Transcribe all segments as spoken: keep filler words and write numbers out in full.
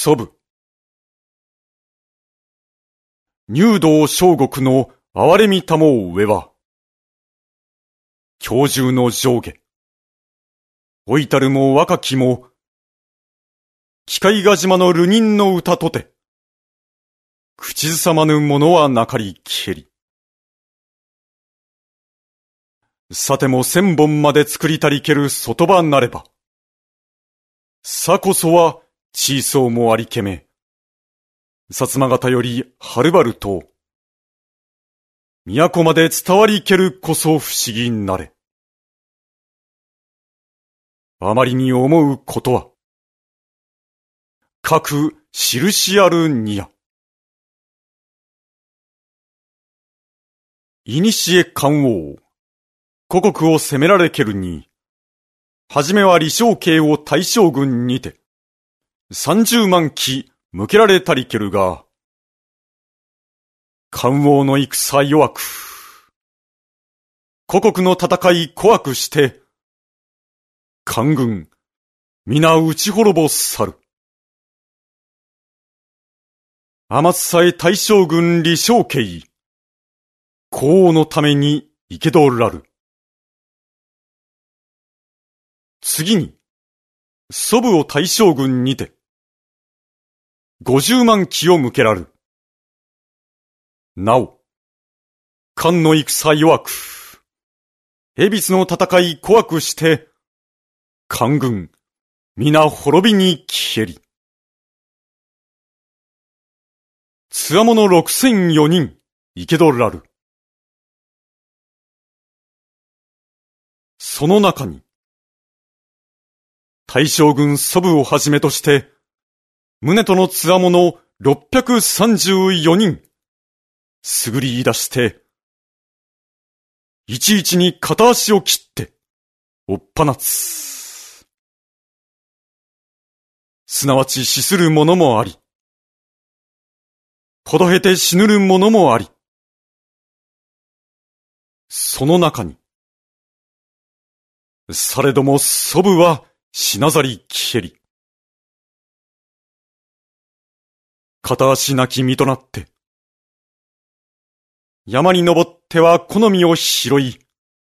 祖父。入道小国の憐れみたも上は、教授の上下。老いたるも若きも、機械が島の流人の歌とて、口ずさまぬものはなかりけり。さても千本まで作りたりける外場なれば、さこそは小そうもありけめ、薩摩方よりはるばると、都まで伝わりけるこそ不思議なれ。あまりに思うことは、各印あるにや。いにしえ漢王、故国を攻められけるに、はじめは李承慶を大将軍にて、三十万騎向けられたりけるが、漢王の戦弱く、故国の戦い怖くして、官軍、皆討ち滅ぼさる。天津さえ大将軍李承慶、公王のために生けどらる。次に、祖父を大将軍にて、五十万騎を向けらる。なお、漢の戦弱く、恵比寿の戦い怖くして、官軍、皆滅びに消えり。つわもの六千四人、生けどらる。その中に、大将軍祖父をはじめとして、宗とのつわもの六百三十四人、すぐり言い出して、いちいちに片足を切って、おっぱなつ。すなわち死する者もあり、ほどへて死ぬる者もあり、その中に、されども祖母は死なざり消えり。片足なき身となって、山に登っては好みを拾い、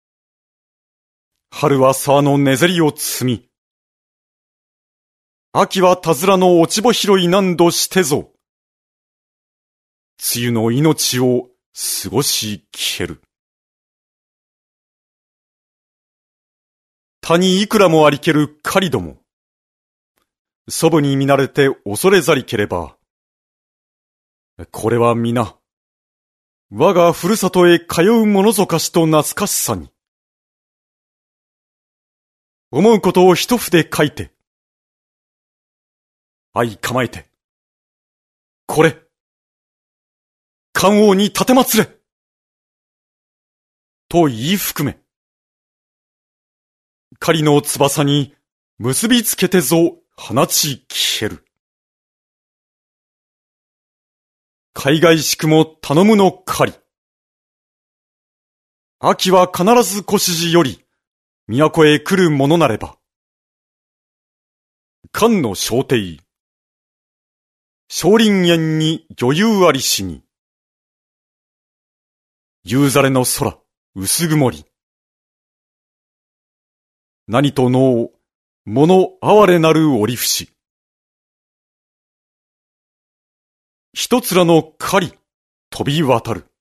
春は沢のねぜりを摘み、秋は田面の落ち穂拾い何度してぞ、梅雨の命を過ごし消える。他にいくらもありける狩りども、祖母に見慣れて恐れざりければ、これは皆、我がふるさとへ通うものぞかしと懐かしさに、思うことを一筆書いて、相構えて、これ、漢王に立てまつれと言い含め、狩りの翼に結びつけてぞ放ち消える。海外しくも頼むの狩り。秋は必ず小指示より都へ来るものなれば。漢の小帝、少林園に余裕ありしに。夕ざれの空、薄曇り。何とのう、物哀れなる折節。一つらの狩り、飛び渡る。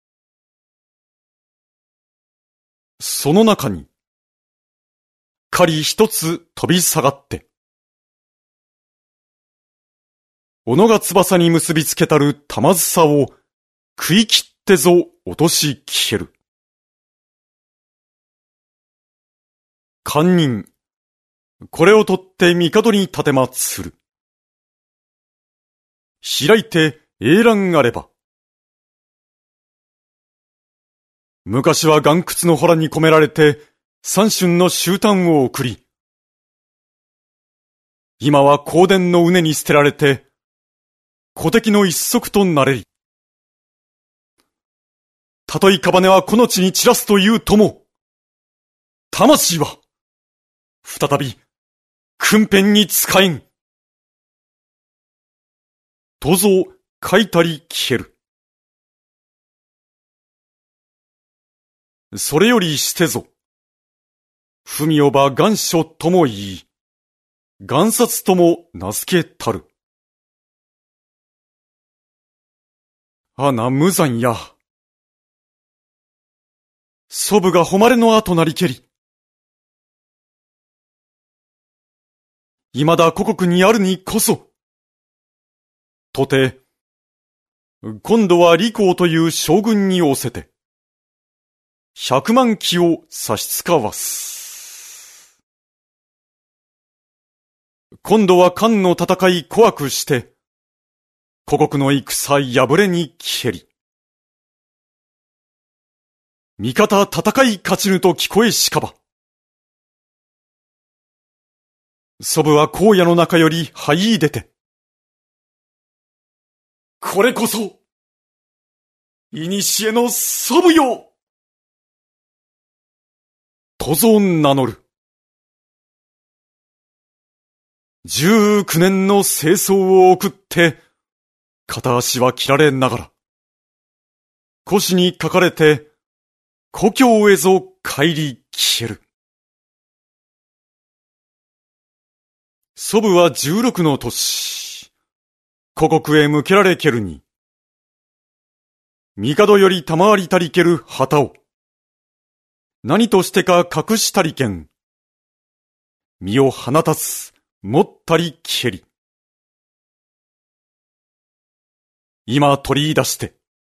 その中に、狩り一つ飛び下がって、小野が翼に結びつけたる玉梓を食い切ってぞ落とし消える。堪忍、これを取って帝に立てまつる。開いて英蘭あれば。昔は岩窟の洞に込められて三春の終端を送り、今は香典の畝に捨てられて虎敵の一足となれり。たとい屍はこの地に散らすというとも、魂は再び訓編に使えん。 とぞ書いたり聞ける。それよりしてぞ、文みおば願書とも言い、願札とも名付けたる。あな無残や。祖父が誉れの後なりけり。未だ故国にあるにこそ。とて、今度は李光という将軍に仰せて、百万騎を差し使わす。今度は漢の戦い怖くして、故国の戦敗れに帰り。味方戦い勝ちぬと聞こえしかば。祖父は荒野の中より這い出て。これこそ、いにしえの祖父よとぞ名乗る。十九年の清掃を送って、片足は切られながら、腰にかかれて、故郷へぞ帰り消える。祖父は十六の年、故国へ向けられけるに、帝より賜りたりける旗を、何としてか隠したりけん、身を放たず、持ったりけり。今取り出して、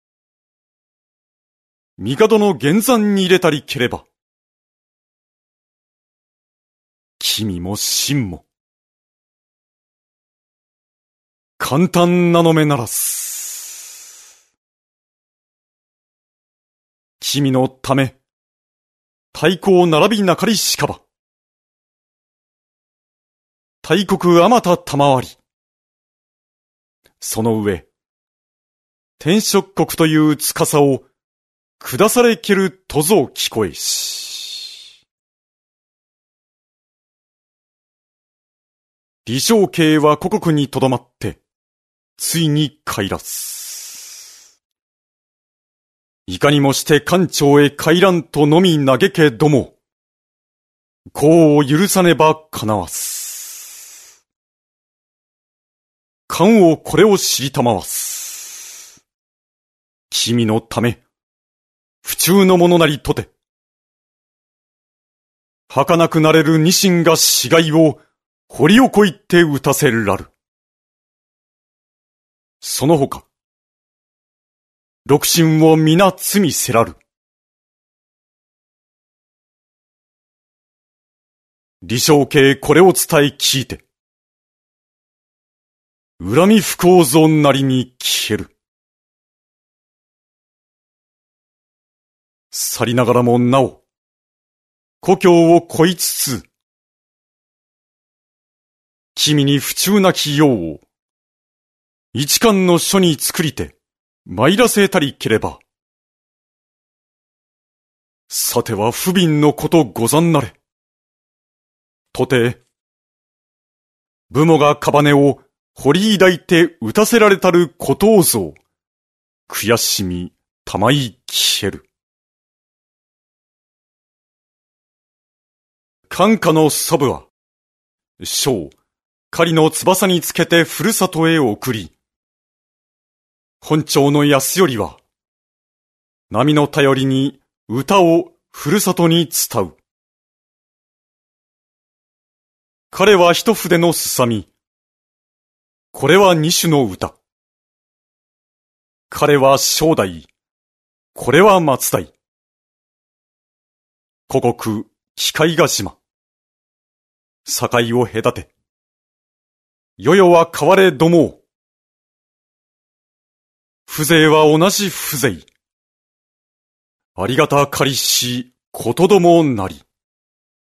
帝の玄山に入れたりければ、君も臣も、簡単なのめならす。君のため、太鼓を並びなかりしかば。大国あまた賜り。その上、天職国という司を下されけるとぞ聞こえし。李承慶は故国にとどまって、ついに帰らす。いかにもして官庁へ帰らんとのみ嘆けども、功を許さねばかなわす。官をこれを知りたまわす。君のため、不忠の者なりとて、儚くなれるニシンが死骸を掘り起こいて打たせらる。その他、六神を皆罪せらる。李承慶これを伝え聞いて、恨み不幸ぞなりに消える。去りながらもなお、故郷を恋つつ、君に不忠なき世を、一貫の書に作りて、参らせたりければ。さては不憫のことござんなれ。とて、武母が屍を掘り抱いて打たせられたることをぞ、悔しみたまい消える。冠夏の祖母は、将、狩りの翼につけてふるさとへ送り、本朝の安頼は、波の頼りに歌をふるさとに伝う。彼は一筆のすさみ、これは二種の歌。彼は正代、これは松代。故国、機械ヶ島。境を隔て、世々は変われどもう。風情は同じ風情。ありがたかりしことどもなり。